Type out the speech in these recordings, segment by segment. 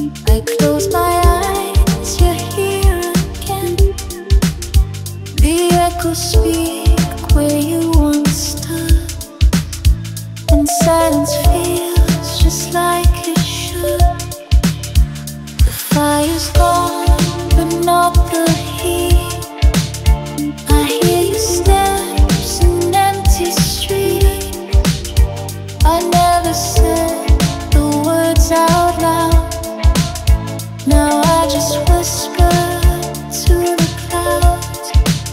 I close my eyes, you're here again. The echoes speak where you once stood, and silence feels just like it should. The fire's gone, but not the heat. I hear your steps in an empty street. I never said the words out loud. Now I just whisper to the clouds.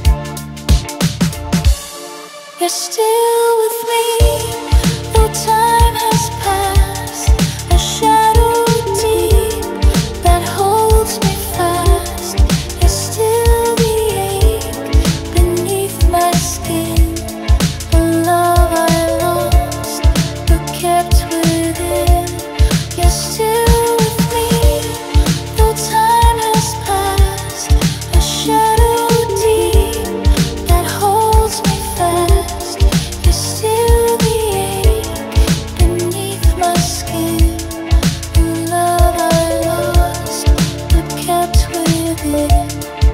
You're still with me, though time has passed. A shadow deep that holds me fast. You're still the ache beneath my skin, a love I lost but kept within. You're still with me, though time has passed. A shadow deep that holds me fast. You're still the ache beneath my skin, a love I lost but kept within.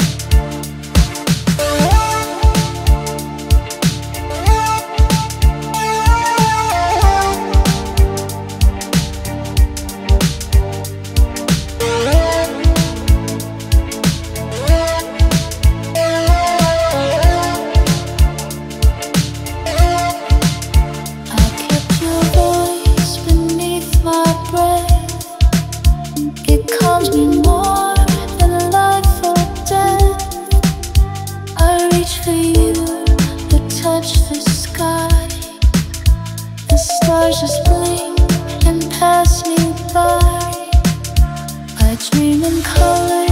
I kept your voice beneath my breath. It calms me more than life or death. I reach for you, but touch the sky. The stars just blink and pass me by. I dream in color